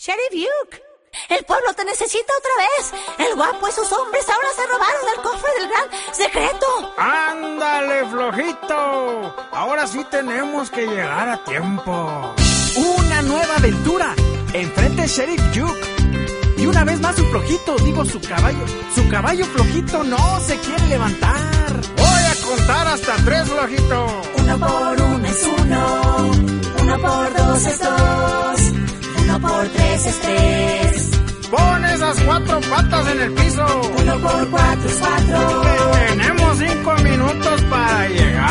Sheriff Duke, el pueblo te necesita otra vez. El guapo y sus hombres ahora se robaron el cofre del gran secreto. ¡Ándale, flojito! Ahora sí tenemos que llegar a tiempo. ¡Una nueva aventura! Enfrente Sheriff Duke. Y una vez más su flojito, digo su caballo flojito no se quiere levantar. Voy a contar hasta 3, flojito. 1 por 1 es 1, 1 por 2 es 2, 1 por 3 es 3. Pon esas 4 patas en el piso. 1 por 4 es 4. Tenemos 5 minutos para llegar.